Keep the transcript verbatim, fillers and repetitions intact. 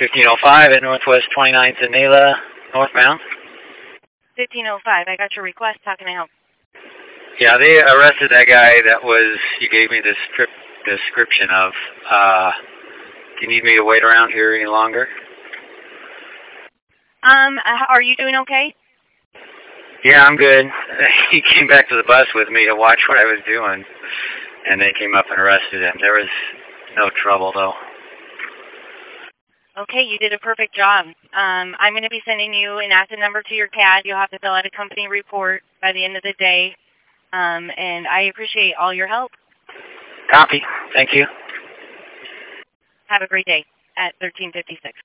fifteen oh five at Northwest twenty-ninth and Nayla, northbound. fifteen oh five, I got your request. How can I help? Yeah, they arrested that guy that was, you gave me the strip description of. Uh, do you need me to wait around here any longer? Um, are you doing okay? Yeah, I'm good. He came back to the bus with me to watch what I was doing, and they came up and arrested him. There was no trouble, though. Okay, you did a perfect job. Um, I'm going to be sending you an active number to your C A D. You'll have to fill out a company report by the end of the day, um, and I appreciate all your help. Copy. Thank you. Have a great day at thirteen fifty-six.